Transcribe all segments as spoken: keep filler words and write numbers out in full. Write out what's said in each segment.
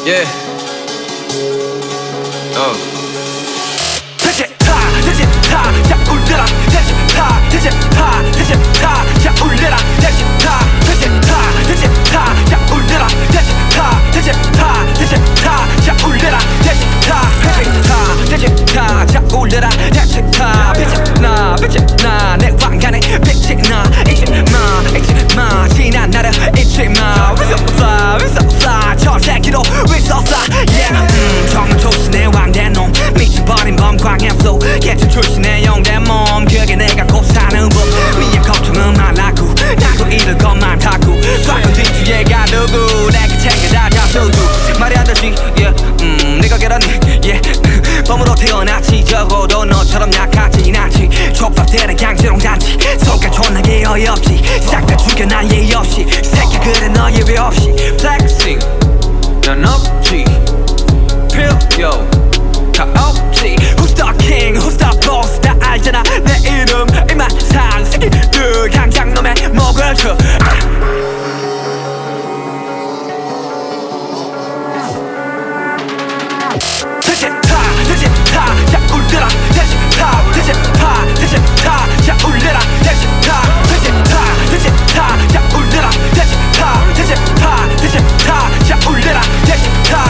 Yeah. 어. 대체 타, 대체 타, 자 울려라. 대체 타, 대체 타, 대체 타, 자 울려라. 대체 타, 대체 타, 대체 타, 자 울려라. 대체 타, 대체 타, 대체 타, 자 울려라. 대체 타, 대체 타, 대체 타, 자 울려라. 대체 타, 빛이 나, 빛이 나, 내 왕관에 빛이 나. 잊지 마, 잊지 마, 지난 나를 잊지 마. We so fly, we so fly, 저 새끼도 we so fly. Yeah, 음, 정말 조신의 왕된 놈, 미쳐버린 범광의 flow. 개천 출신의 영대 몸, 그게 내가 곧 사는 법. 미의 걱정은 말라고, 나도 잃을 것만 탔고. 꽉은 뒤뒤에가 누구, 내가 챙겨다 잡수고. 말이 안 되지, yeah, 음, 네가 계란이, yeah. 범으로 태어났지, 적어도 너처럼 약하진 않지. 촉밥되는 강제롱 단지, 속가 존나게 어이없지. 싹 다 죽여 난 예의 없이, 새끼 그래 너 예외 없이. Flexing, 난 없지, 필요 다 없지. Who's the king, who's the boss, 다 알잖아 내 이름 이만상. 새끼들 당장 놈의 목을 쳐. 대체 타, 대체 타, 자 울려라. 대체 타, 대체 타, 대체 타, 자 울려라. 대체 타, 대체 타, 대체 타, 자 울려라. 대체 타, 대체 타, 대체 타, 자 울려라. 대체 타.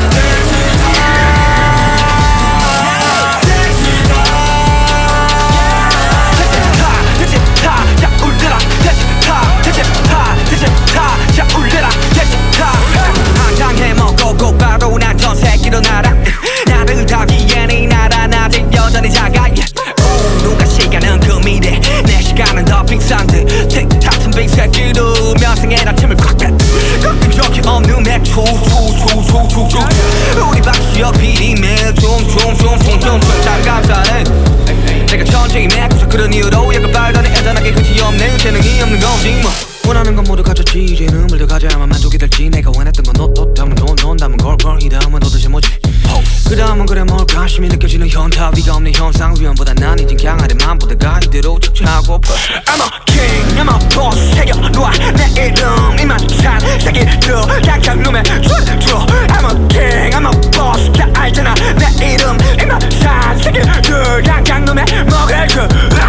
일어나라. 나를 타기엔 이 나라 아직 여전히 작아. 오, 누가 시간은 그 미래, 내 시간은 더 빙산돼. 틱탁한 빙새끼도 면상에 아침을 꽉 뺐. 가끔 적이 없는 맥주 추추추추추추. 우리 박수역 비리며 춤춤춤춤춤춤. 잘 감사해. 내가 천천히 메꾸서 그런 이유로 약간 빨다니 애잔하게 끝이 없네. 재능이 없는 거지 뭐. 원하는 건 모두 가졌지. 이제는 물들 가져야만 만족이 될지. 내가 원했던 건 너, 너 담은 돈, 넌 담은 걸걸. 이 다음은 도대체 뭐지? 그 다음은 그래 뭘 관심이 느껴지는 현타. 위가 없는 현상 위험보다 난 이젠 강하리만 보다가 이대로 척척하고. I'm a king, I'm a boss. 새겨놓아 내 이름 이만산. 새끼들 당장 놈의 줄줄. I'm a king, I'm a boss. 다 알잖아 내 이름 이만산. 새끼들 당장 놈의 먹을 줄.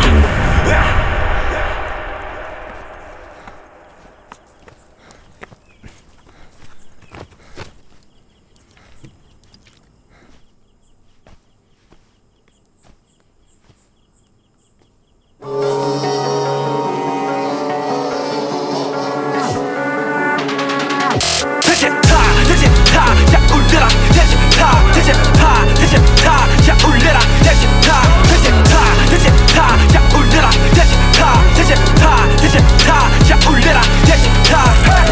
대체 타, 대체 타, 자 울려라. 대체 타, 대체 타, 대체 타, 자 울려라. 대체 타, 대체 타, 대체 타, 자 울려라. 대체 타, 대체 타, 대체 타, 자 울려라. 대체 타.